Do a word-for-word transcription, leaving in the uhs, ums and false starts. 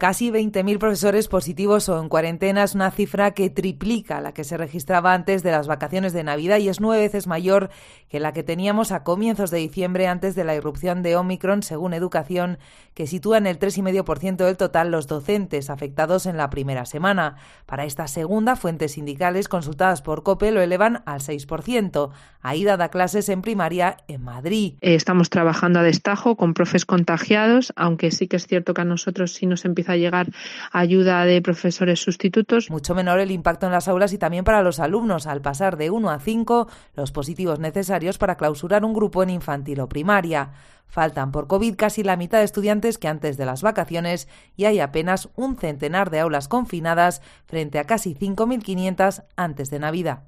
Casi veinte mil profesores positivos o en cuarentena es una cifra que triplica la que se registraba antes de las vacaciones de Navidad y es nueve veces mayor que la que teníamos a comienzos de diciembre antes de la irrupción de Omicron, según Educación, que sitúa en el tres coma cinco por ciento del total los docentes afectados en la primera semana. Para esta segunda, fuentes sindicales consultadas por COPE lo elevan al seis por ciento. Aida da clases en primaria en Madrid. Estamos trabajando a destajo con profes contagiados, aunque sí que es cierto que a nosotros sí nos empieza a llegar ayuda de profesores sustitutos. Mucho menor el impacto en las aulas y también para los alumnos, al pasar de uno a cinco los positivos necesarios para clausurar un grupo en infantil o primaria. Faltan por COVID casi la mitad de estudiantes que antes de las vacaciones y hay apenas un centenar de aulas confinadas frente a casi cinco mil quinientas antes de Navidad.